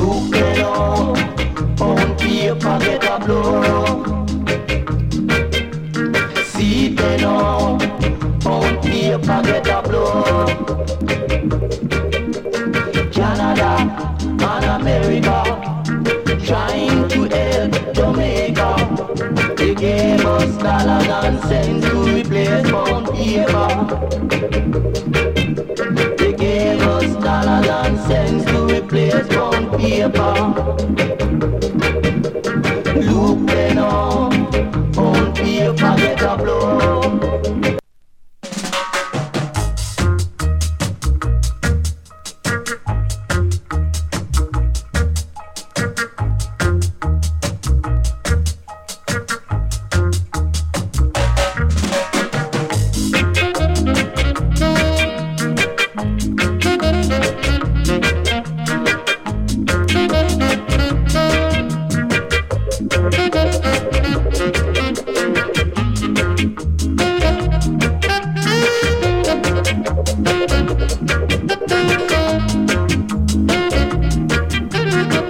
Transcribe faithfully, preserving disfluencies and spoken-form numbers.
Look now, on paper get a blow. See it now, on paper get a blow. Canada and America trying to help Jamaica. They gave us dollars and cents to replace pound paper. They gave us dollars and cents to replace pound paper.